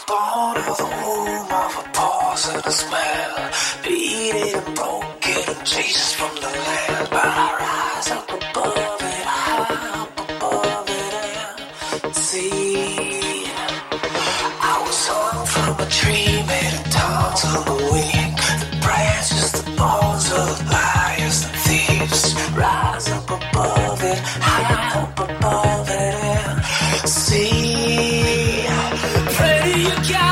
Born of the womb of a pause and a smell, beaten and broken and chased from the land. But I rise up above it, high up above it, and see. I was hung from a tree made of tongues of the wing, the branches, the bones of liars and thieves. Rise up above it, high up above it, and see. Pray to your God.